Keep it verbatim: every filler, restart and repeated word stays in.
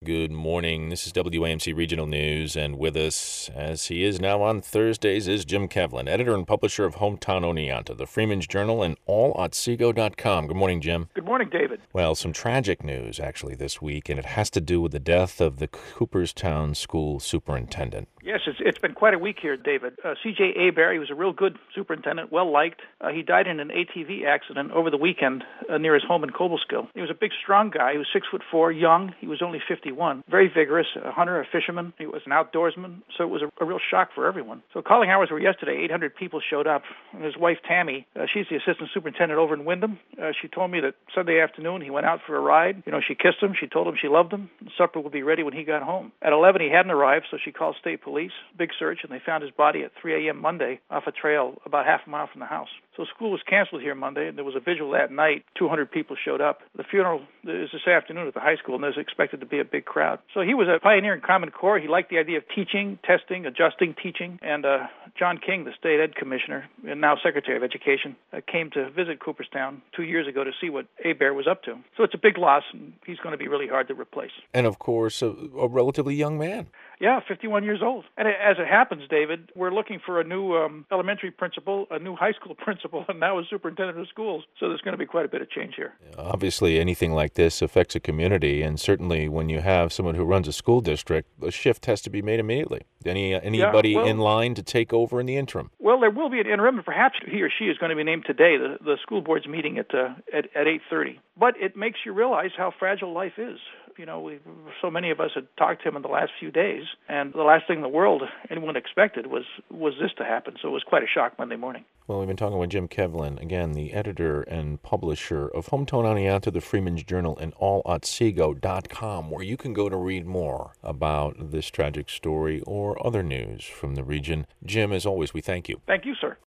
good morning. This is W A M C Regional News, and with us, as he is now on Thursdays, is Jim Kevlin, editor and publisher of Hometown Oneonta, the Freeman's Journal, and all otsego dot com. Good morning, Jim. Good morning, David. Well, some tragic news, actually, this week, and it has to do with the death of the Cooperstown school superintendent. Yes, it's, it's been quite a week here, David. Uh, C J Hebert, he was a real good superintendent, well-liked. Uh, he died in an A T V accident over the weekend uh, near his home in Cobleskill. He was a big, strong guy. He was six foot four, young. He was only fifty-one. Very vigorous, a hunter, a fisherman. He was an outdoorsman, so it was a, a real shock for everyone. So calling hours were yesterday. eight hundred people showed up. And his wife, Tammy, uh, she's the assistant superintendent over in Windham. Uh, she told me that Sunday afternoon he went out for a ride. You know, she kissed him. She told him she loved him. Supper would be ready when he got home. At eleven, he hadn't arrived, so she called state police. Big search, and they found his body at three a.m. Monday off a trail about half a mile from the house. So school was canceled here Monday, and there was a vigil that night. two hundred people showed up. The funeral is this afternoon at the high school, and there's expected to be a big crowd. So he was a pioneer in Common Core. He liked the idea of teaching, testing, adjusting, teaching. And uh, John King, the state ed commissioner, and now Secretary of Education, uh, came to visit Cooperstown two years ago to see what Hebert was up to. So it's a big loss, and he's going to be really hard to replace. And, of course, a, a relatively young man. Yeah, fifty-one years old. And as it happens, David, we're looking for a new um, elementary principal, a new high school principal, and now a superintendent of schools. So there's going to be quite a bit of change here. Obviously, anything like this affects a community, and certainly when you have someone who runs a school district, a shift has to be made immediately. Any Anybody yeah, well, in line to take over in the interim? Well, there will be an interim, and perhaps he or she is going to be named today. The, the school board's meeting at, uh, at, at eight thirty. But it makes you realize how fragile life is. You know, we, so many of us had talked to him in the last few days, and the last thing in the world anyone expected was, was this to happen. So it was quite a shock Monday morning. Well, we've been talking with Jim Kevlin, again, the editor and publisher of Hometown Oneonta, the Freeman's Journal, and all otsego dot com, where you can go to read more about this tragic story or other news from the region. Jim, as always, we thank you. Thank you, sir.